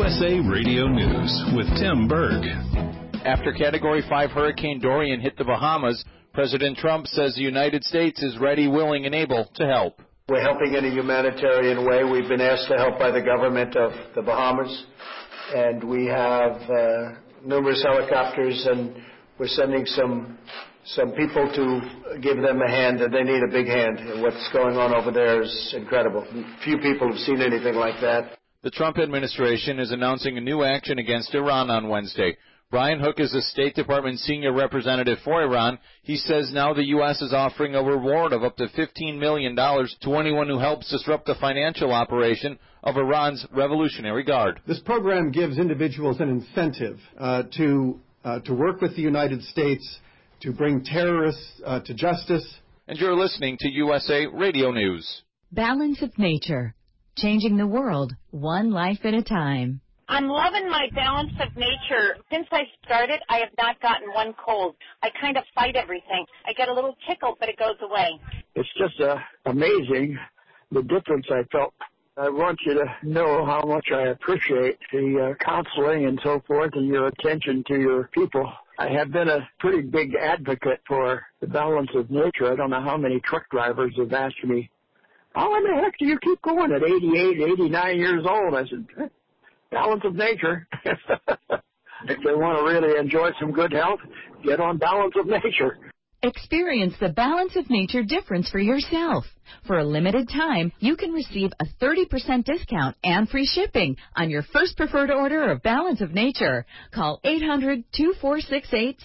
USA Radio News with Tim Berg. After Category 5 Hurricane Dorian hit the Bahamas, President Trump says the United States is ready, willing, and able to help. We're helping in a humanitarian way. We've been asked to help by the government of the Bahamas, and we have numerous helicopters, and we're sending some people to give them a hand, and they need a big hand. And what's going on over there is incredible. Few people have seen anything like that. The Trump administration is announcing a new action against Iran on Wednesday. Brian Hook is the State Department senior representative for Iran. He says now the U.S. is offering a reward of up to $15 million to anyone who helps disrupt the financial operation of Iran's Revolutionary Guard. This program gives individuals an incentive to work with the United States to bring terrorists to justice. And you're listening to USA Radio News. Balance of Nature, changing the world one life at a time. I'm loving my Balance of Nature. Since I started, I have not gotten one cold. I kind of fight everything. I get a little tickle, but it goes away. It's just amazing the difference I felt. I want you to know how much I appreciate the counseling and so forth and your attention to your people. I have been a pretty big advocate for the Balance of Nature. I don't know how many truck drivers have asked me, how in the heck do you keep going at 88, 89 years old? I said, Balance of Nature. If they want to really enjoy some good health, get on Balance of Nature. Experience the Balance of Nature difference for yourself. For a limited time, you can receive a 30% discount and free shipping on your first preferred order of Balance of Nature. Call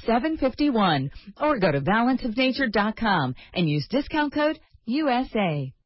800-2468-751 or go to balanceofnature.com and use discount code USA.